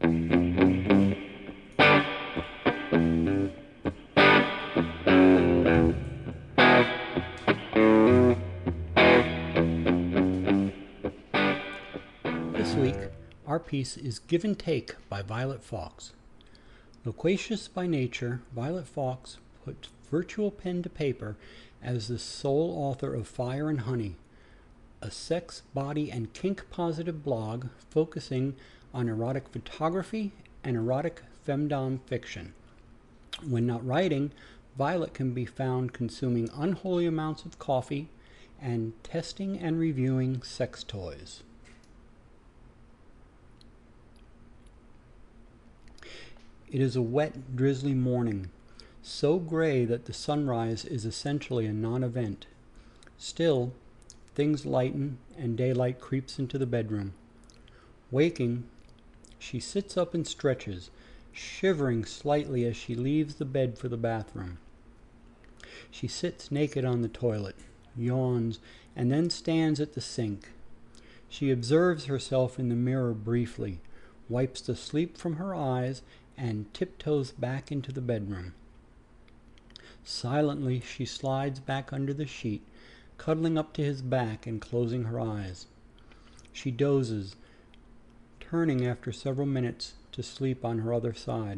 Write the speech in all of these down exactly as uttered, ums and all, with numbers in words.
This week, our piece is Give and Take by Violet Fawkes. Loquacious by nature, Violet Fawkes put virtual pen to paper as the sole author of Fire and Honey, a sex, body, and kink-positive blog focusing on erotic photography and erotic femdom fiction. When not writing, Violet can be found consuming unholy amounts of coffee and testing and reviewing sex toys. It is a wet, drizzly morning, so gray that the sunrise is essentially a non-event. Still, things lighten and daylight creeps into the bedroom. Waking, she sits up and stretches, shivering slightly as she leaves the bed for the bathroom. She sits naked on the toilet, yawns, and then stands at the sink. She observes herself in the mirror briefly, wipes the sleep from her eyes, and tiptoes back into the bedroom. Silently, she slides back under the sheet, cuddling up to his back and closing her eyes. She dozes, turning after several minutes to sleep on her other side.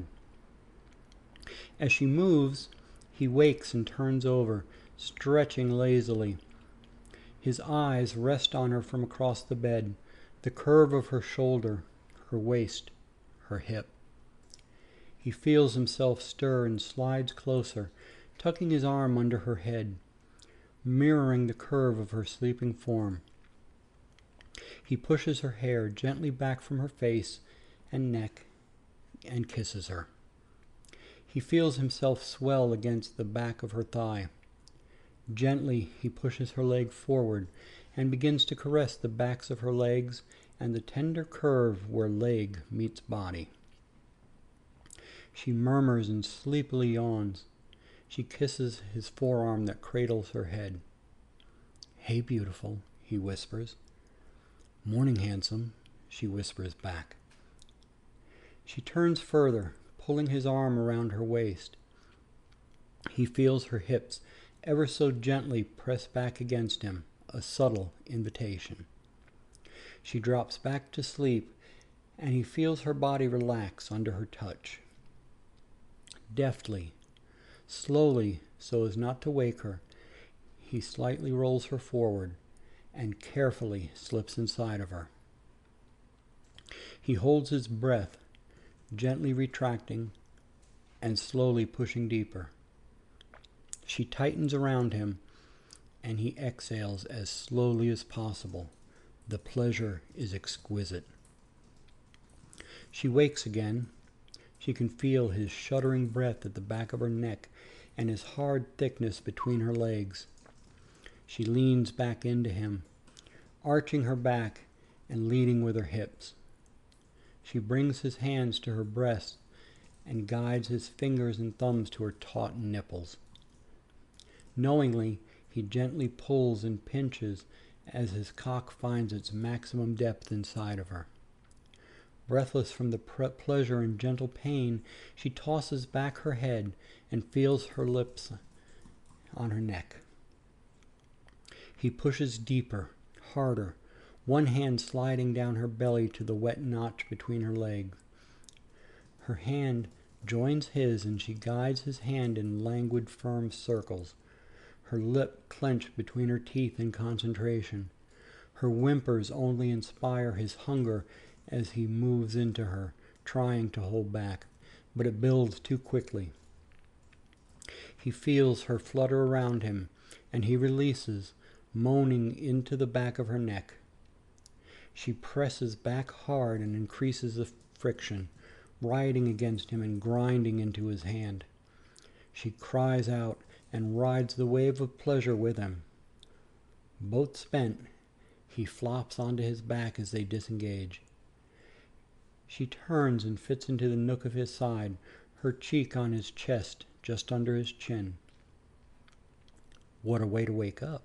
As she moves, he wakes and turns over, stretching lazily. His eyes rest on her from across the bed, the curve of her shoulder, her waist, her hip. He feels himself stir and slides closer, tucking his arm under her head, mirroring the curve of her sleeping form. He pushes her hair gently back from her face and neck and kisses her. He feels himself swell against the back of her thigh. Gently, he pushes her leg forward and begins to caress the backs of her legs and the tender curve where leg meets body. She murmurs and sleepily yawns. She kisses his forearm that cradles her head. "Hey, beautiful," he whispers. "Morning, handsome," she whispers back. She turns further, pulling his arm around her waist. He feels her hips ever so gently press back against him, a subtle invitation. She drops back to sleep, and he feels her body relax under her touch. Deftly, slowly, so as not to wake her, he slightly rolls her forward and carefully slips inside of her. He holds his breath, gently retracting and slowly pushing deeper. She tightens around him, and he exhales as slowly as possible. The pleasure is exquisite. She wakes again. She can feel his shuddering breath at the back of her neck and his hard thickness between her legs. She leans back into him, arching her back and leading with her hips. She brings his hands to her breast and guides his fingers and thumbs to her taut nipples. Knowingly, he gently pulls and pinches as his cock finds its maximum depth inside of her. Breathless from the pre- pleasure and gentle pain, she tosses back her head and feels her lips on her neck. He pushes deeper, harder, one hand sliding down her belly to the wet notch between her legs. Her hand joins his, and she guides his hand in languid, firm circles, her lip clenched between her teeth in concentration. Her whimpers only inspire his hunger as he moves into her, trying to hold back, but it builds too quickly. He feels her flutter around him, and he releases, moaning into the back of her neck. She presses back hard and increases the friction, riding against him and grinding into his hand. She cries out and rides the wave of pleasure with him. Both spent, he flops onto his back as they disengage. She turns and fits into the nook of his side, her cheek on his chest, just under his chin. What a way to wake up.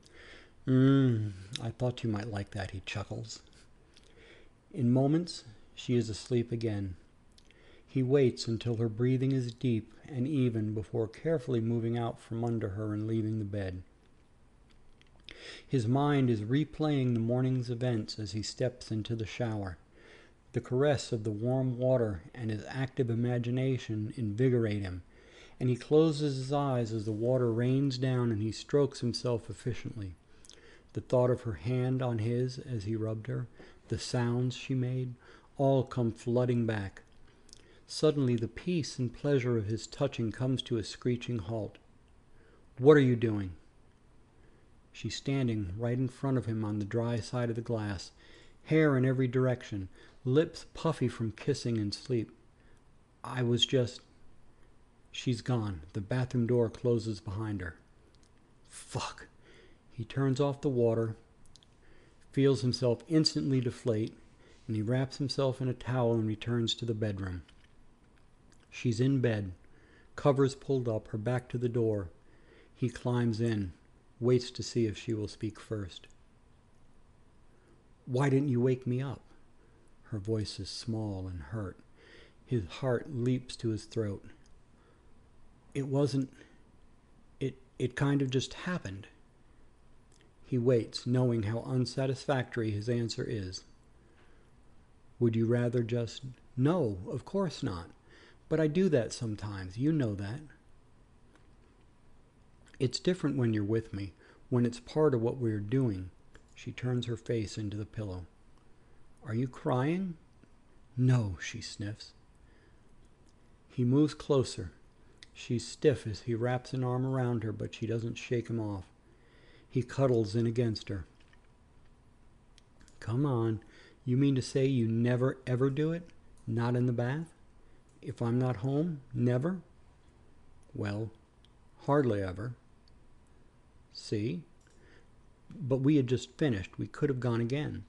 Mmm, I thought you might like that, he chuckles. In moments, She is asleep again. He waits until her breathing is deep and even before carefully moving out from under her and leaving the bed. His mind is replaying the morning's events as he steps into the shower. The caress of the warm water and his active imagination invigorate him, and he closes his eyes as the water rains down and he strokes himself efficiently. The thought of her hand on his as he rubbed her, the sounds she made, all come flooding back. Suddenly the peace and pleasure of his touching comes to a screeching halt. "What are you doing?" She's standing right in front of him on the dry side of the glass, hair in every direction, lips puffy from kissing and sleep. "I was just..." She's gone. The bathroom door closes behind her. Fuck. He turns off the water, feels himself instantly deflate, and he wraps himself in a towel and returns to the bedroom. She's in bed, covers pulled up, her back to the door. He climbs in, waits to see if she will speak first. "Why didn't you wake me up?" Her voice is small and hurt. His heart leaps to his throat. "It wasn't... It, it kind of just happened." He waits, knowing how unsatisfactory his answer is. "Would you rather just..." "No, of course not. But I do that sometimes. You know that." "It's different when you're with me, when it's part of what we're doing." She turns her face into the pillow. "Are you crying?" "No," she sniffs. He moves closer. She's stiff as he wraps an arm around her, but she doesn't shake him off. He cuddles in against her. "Come on. You mean to say you never ever do it? Not in the bath? If I'm not home? Never?" "Well, hardly ever." "See? But we had just finished. We could have gone again."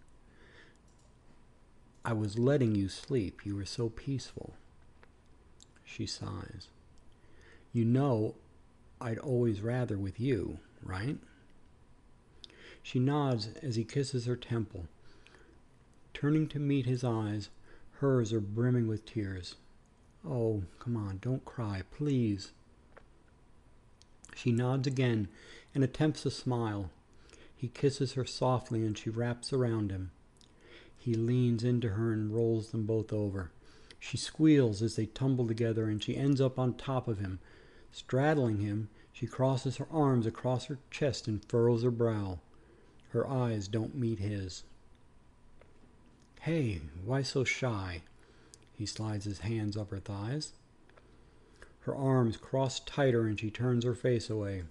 "I was letting you sleep. You were so peaceful." She sighs. "You know I'd always rather with you, right?" She nods as he kisses her temple. Turning to meet his eyes, hers are brimming with tears. "Oh, come on, don't cry, please." She nods again and attempts a smile. He kisses her softly and she wraps around him. He leans into her and rolls them both over. She squeals as they tumble together and she ends up on top of him. Straddling him, she crosses her arms across her chest and furrows her brow. Her eyes don't meet his. "Hey, why so shy?" He slides his hands up her thighs. Her arms cross tighter and she turns her face away.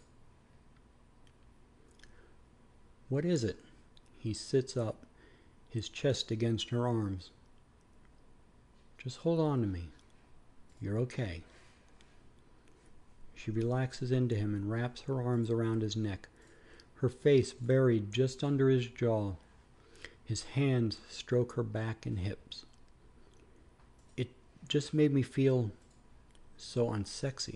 "What is it?" He sits up, his chest against her arms. "Just hold on to me. You're okay." She relaxes into him and wraps her arms around his neck, her face buried just under his jaw. His hands stroke her back and hips. "It just made me feel so unsexy."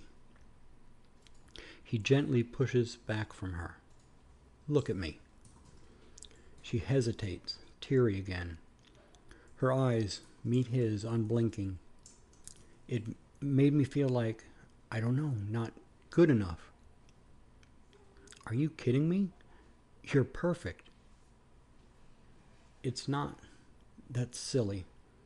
He gently pushes back from her. "Look at me." She hesitates, teary again. Her eyes meet his, unblinking. "It made me feel like, I don't know, not good enough." "Are you kidding me? You're perfect." "It's not. That's silly."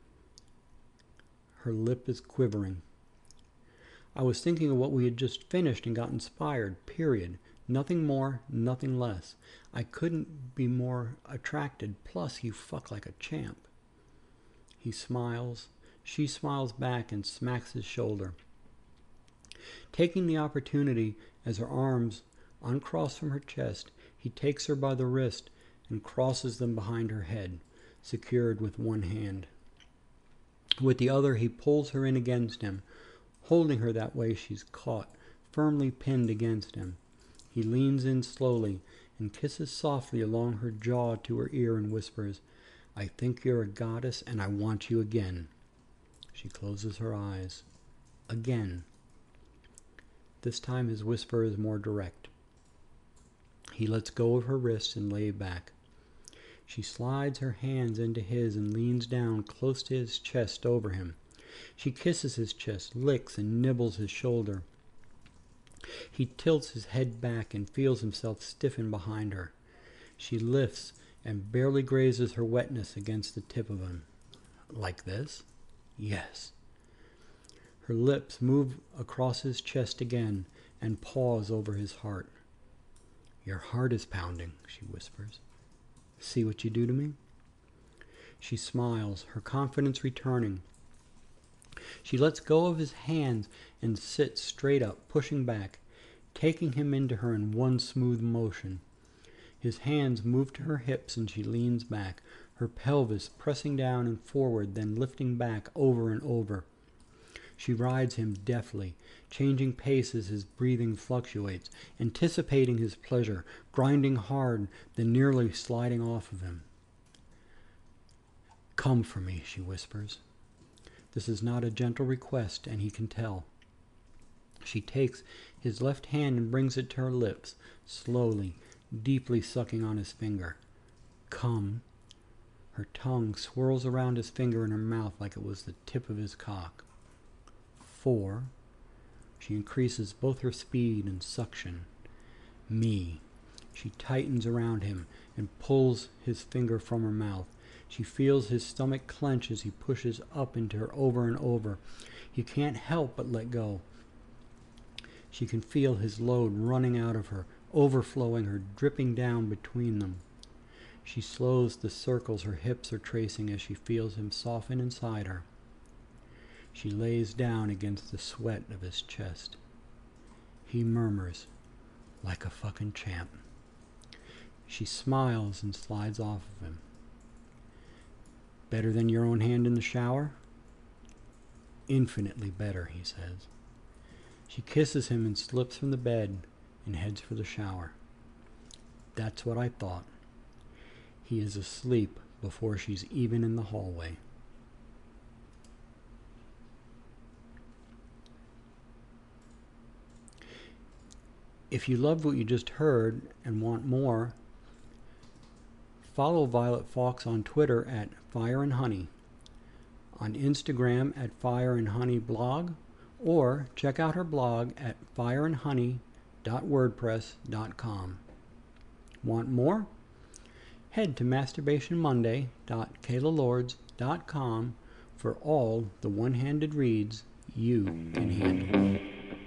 Her lip is quivering. "I was thinking of what we had just finished and got inspired, period. Nothing more, nothing less. I couldn't be more attracted, plus you fuck like a champ." He smiles. She smiles back and smacks his shoulder. Taking the opportunity as her arms uncross from her chest, he takes her by the wrist and crosses them behind her head, secured with one hand. With the other, he pulls her in against him. Holding her that way, she's caught, firmly pinned against him. He leans in slowly and kisses softly along her jaw to her ear and whispers, "I think you're a goddess and I want you again." She closes her eyes. Again. This time his whisper is more direct. He lets go of her wrist and lay back. She slides her hands into his and leans down close to his chest over him. She kisses his chest, licks and nibbles his shoulder. He tilts his head back and feels himself stiffen behind her. She lifts and barely grazes her wetness against the tip of him. Like this? Yes. Her lips move across his chest again and pause over his heart. Your heart is pounding, she whispers. See what you do to me? She smiles, her confidence returning. She lets go of his hands and sits straight up, pushing back, taking him into her in one smooth motion. His hands move to her hips and she leans back, her pelvis pressing down and forward, then lifting back over and over. She rides him deftly, changing pace as his breathing fluctuates, anticipating his pleasure, grinding hard, then nearly sliding off of him. Come for me, she whispers. This is not a gentle request, and he can tell. She takes his left hand and brings it to her lips, slowly, deeply sucking on his finger. Come. Her tongue swirls around his finger in her mouth like it was the tip of his cock. Four. She increases both her speed and suction. Me. She tightens around him and pulls his finger from her mouth. She feels his stomach clench as he pushes up into her over and over. He can't help but let go. She can feel his load running out of her, overflowing her, dripping down between them. She slows the circles her hips are tracing as she feels him soften inside her. She lays down against the sweat of his chest. He murmurs, like a fucking champ. She smiles and slides off of him. Better than your own hand in the shower? Infinitely better, he says. She kisses him and slips from the bed and heads for the shower. That's what I thought. He is asleep before she's even in the hallway. If you loved what you just heard and want more, follow Violet Fox on Twitter at Fire and Honey, on Instagram at Fire and Honey Blog, or check out her blog at fire and honey dot wordpress dot com. Want more? Head to masturbation monday dot kayla lords dot com for all the one-handed reads you can handle.